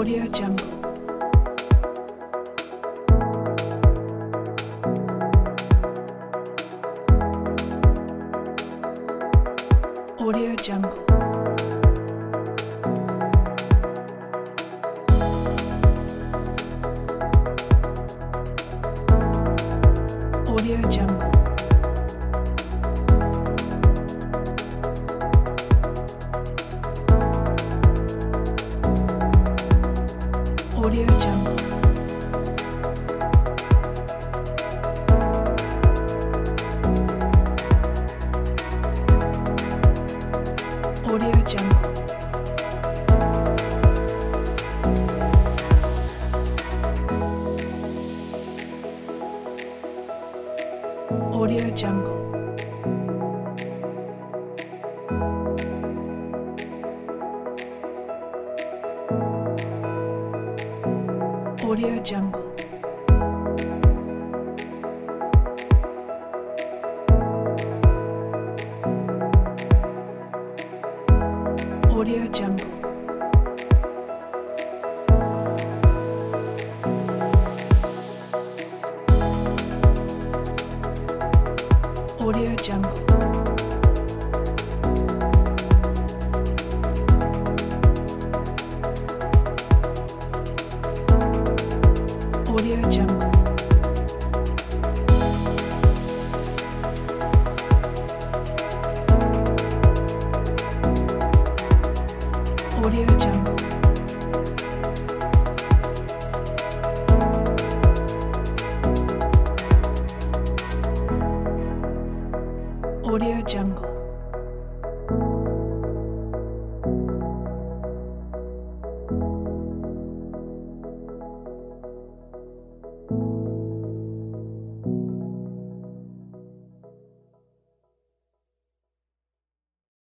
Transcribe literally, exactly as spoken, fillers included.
Audio Jungle. Audio Jungle. Audio Jungle. Audio Jungle. Audio Jungle. Audio Jungle. Audio Jungle. Audio Jungle. Audio Jungle. Audio Jungle. Audio Jungle.